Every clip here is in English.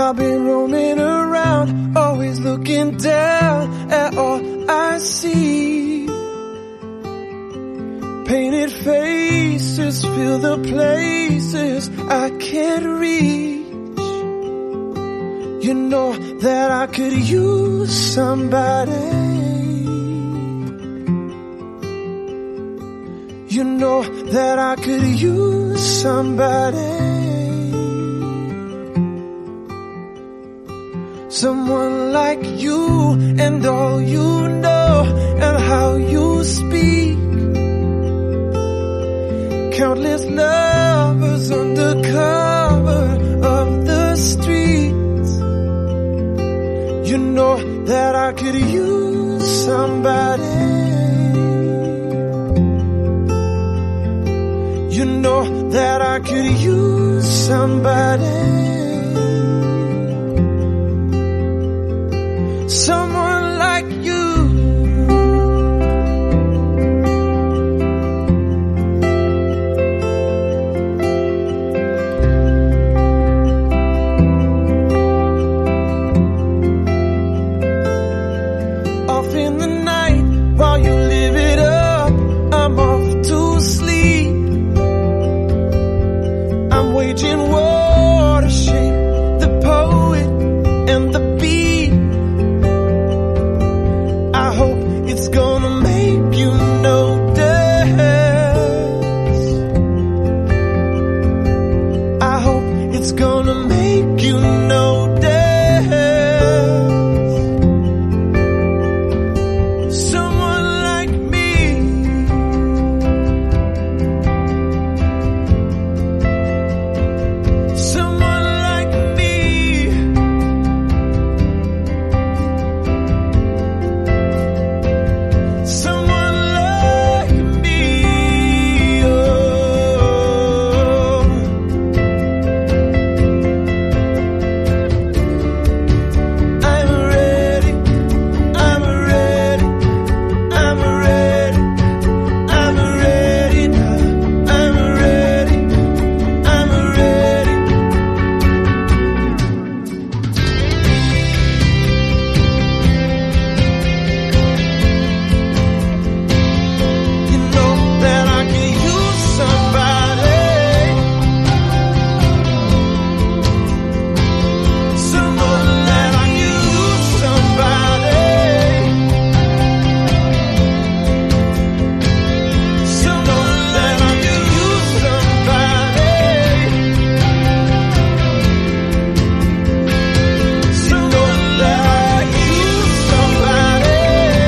I've been roaming around, always looking down at all I see. Painted faces fill the places I can't reach. You know that I could use somebody. You know that I could use somebody. Someone like you and all you know and how you speak. Countless lovers under cover of the streets. You know that I could use somebody. You know that I could use somebody. Someone like you. Off in the night while you live it up, I'm off to sleep. I'm waging war to shape the poet and the beat. I hope it's gonna make you notice. I hope it's gonna make you notice. Someone like me. Someone like me. Someone like me, oh. I'm ready, I'm ready, I'm ready, I'm ready now. I'm ready, I'm ready. You know that I can use somebody. Someone that I can use somebody. Someone that I can use somebody. Someone that I can use somebody.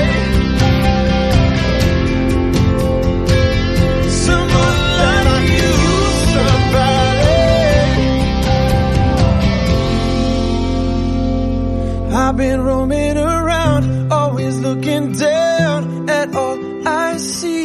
Someone that I can use somebody. I've been roaming around, always looking down at all I see.